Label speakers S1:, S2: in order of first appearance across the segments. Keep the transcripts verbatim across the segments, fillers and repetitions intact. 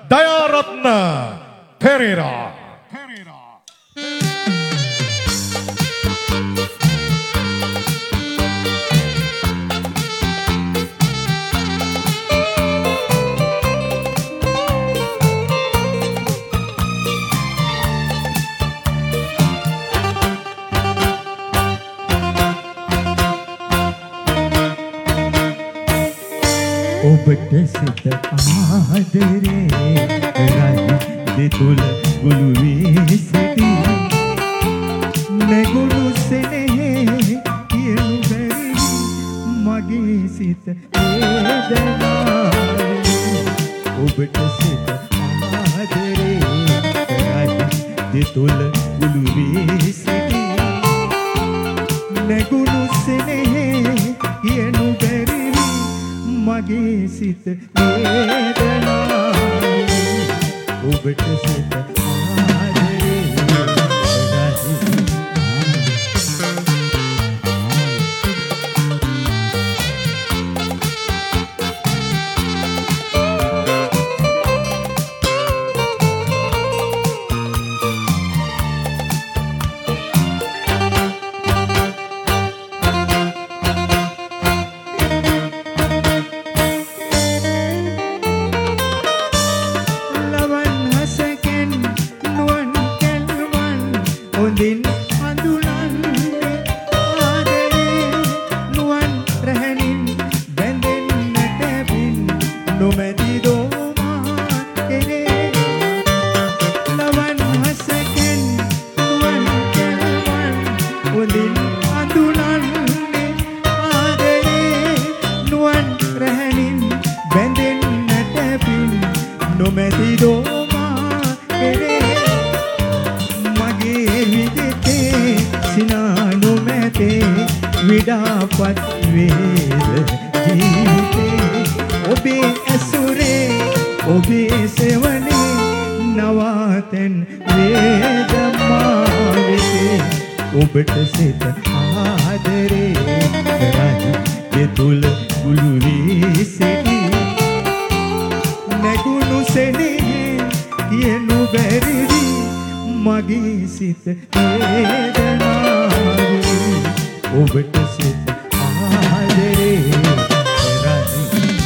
S1: දයාරත්න පෙරේරා.
S2: ඔබට සිත ආදරේ රයි දෙතුල ගුළු වී සිටි නැගුණු සෙනෙහේ කියනු බැරි මගේ සිත වේදනාවේ ඔබට සිත ආදරේ රයි දෙතුල ගුළු වී සිටි නැගුණු සෙනෙහේ කියනු බැරි මගේ සිත වේදනාවේ ඔබට සිත ආදරේ විඩාපත් වේද ජීවිතේ ඔබේ ඇසුරේ ඔබේ සෙවනේ නවාතෙන් වේද මාවිතේ ඔබට සිත ආදරේ කරයි දෙතුල ගුළු වී සිටි නැගුණු සෙනෙහේ කියනු බැරි මගේ සිත වේදනාවේ ඔබට සිත ආදරේ කරයි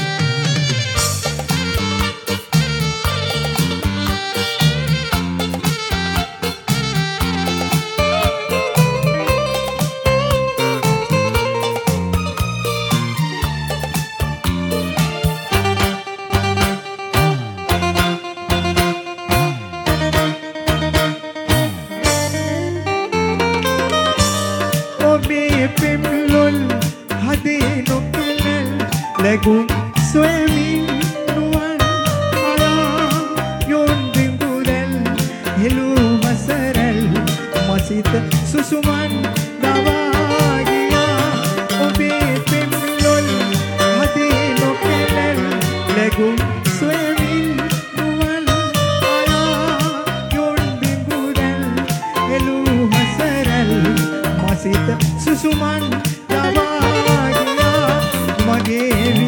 S2: Legum swimming nuan alam yon bingurel helu masarel masit susuman dawagia obe pemlol hadi lokelel legum swimming nuan alam yon bingurel helu masarel masit susuman dawagia mage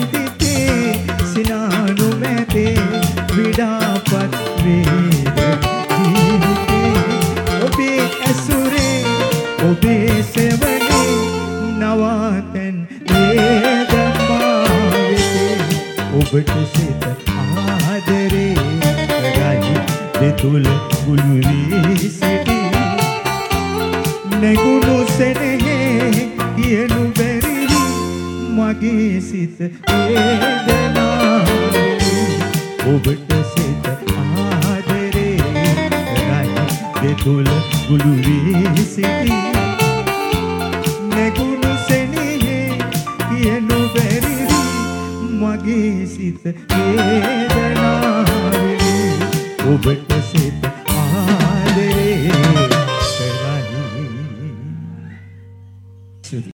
S2: සිනානු මැතේ විඩාපත් වේද ජීවිතේ ඔබේ ඇසුරේ ඔබේ සෙවනේ නවාතැන් වේද මාවිතේ ඔබට සිත ආදරේ කරයි දෙතුල ගුළු වී සිටි නැගුණු සෙනෙහේ කියනු බැරි මගේ සිත වේදනාවේ ඔබට සිත ආදරේ කරයි දෙතුල ගුළු වී සිටි නැගුණු සෙනෙහේ කියනු බැරි මගේ සිත වේදනාවේ ඔබට සිත ආදරේ